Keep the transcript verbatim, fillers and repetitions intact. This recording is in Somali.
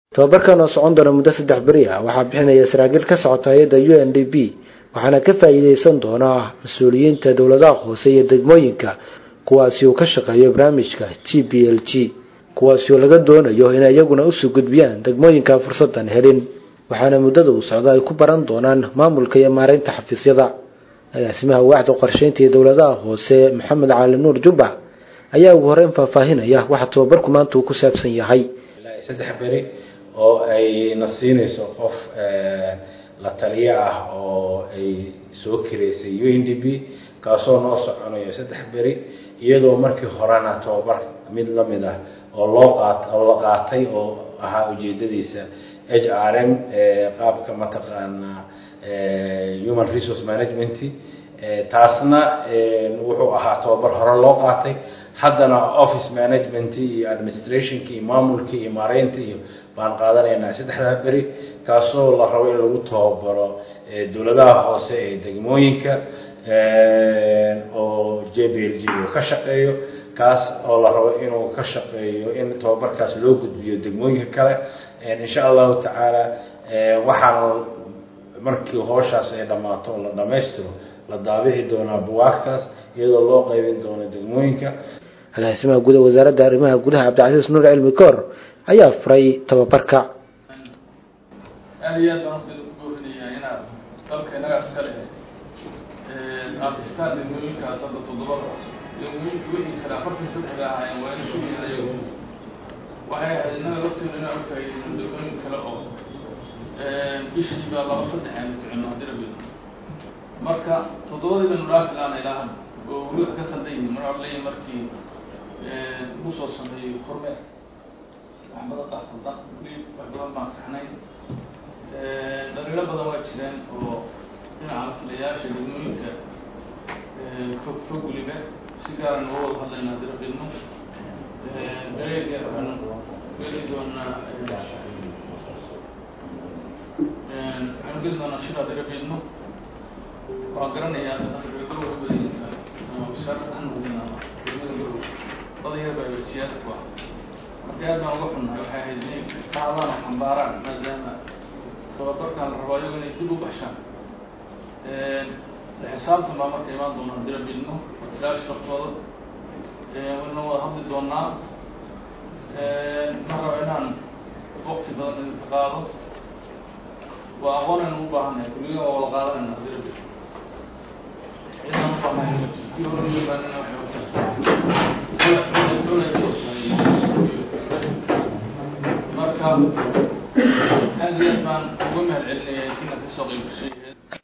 tababarkan oo socon doona muddo saddex beri ah waxaa bixinaya saraakiil ka socota hay'adda U N D P waxaana ka faa'iideysan doona mas'uuliyiinta dawladaha hoose iyo degmooyinka kuwaasi oo ka shaqeeya barnaamijka G P L G kuwaasi oo laga doonayo in ayaguna u soo gudbiyaan degmooyinka fursadan helin waxaana muddada uu socdo ay ku baran doonaan maamulka iyo maareynta xafiisyada agaasimaha waaxda qorsheynta ee dawladaha hoose Maxamed Cali Nuur Jubba ayaa ugu horreyn faahfaahinaya waxa tababarku maanta uu ku saabsan yahay saddex beri oo ay nasiinayso qof la taliye ah oo ay soo kireysay U N D P kaasoo noo soconayo saddex beri iyadoo markii horena tababar mid la mid ah oo loo qaatay oo la qaatay oo ahaa ujeedadiisa H R M qaabka mataqaana human resource management taasna wuxuu ahaa tababar hore loo qaatay haddana office management iyo administration ki maamulki iyo maareynta iyo baan qaadanaynaa saddexda beri kaasoo la rabo in lagu tababaro dawladaha hoose ee degmooyinka oo J P L G ka shaqeeyo kaas oo la rabo inuu ka shaqeeyo in tababarkaas loo gudbiyo degmooyinka kale insha Allah taala waxaan markii hawshaas ay dhamaato la dhameystiro la daabici doonaa buwaagtaas iyadoo loo qaybin doono degmooyinka agaasimaha guud ee wasaaradda arrimaha gudaha Cabdicasiis Nuur Cilmi Koor ayaa furay tababarka aad baan u buuxinayaa inaad dalkeena askari ee aad istaan degmooyinka saddex toddobaad degmooyinka wixii kala afartan saddex ahaayeen waa in isugu yeelayo waxay hadina waqtiga inaan faa'iideyno degmooyinka kale oo ee bishii baa laba saddex aan ficino hadii rabbi marka toddobadii baan raaflaan ilaa oo wuu ka sandeeyay mararlay markii ee uu soo sameeyay kormeer Ahmed Qasada wili badan ma saxnay ee dariiqo badan waa jireen oo dhinaca taliyaasha degmooyinka ee fog fog wiliba si gaar ah oo hadlayna hadii rabbi ee beega waxaan weli doona ee aan gudbana shirada hadii rabbi وأقرني أنا أخذ الجروح بدين وشرط أنه من الجروح طبيعي بالسياسة واحد مكان ما وقفنا وحاجزين تعالنا حمبارا ما دام توقفنا الرواية من يجيبوا بحشان الحساب ثم أمر كمان دون هندرة بينه وتلاش تفضل وإنه هذا الدونا مرة عنان وقت بدن التقاضي وأغنى نوبهنا كل يوم والغالب أن هندرة بينه marka aad iyo aad baan ugu mahadcelinayaa inta ka soo qayb gashay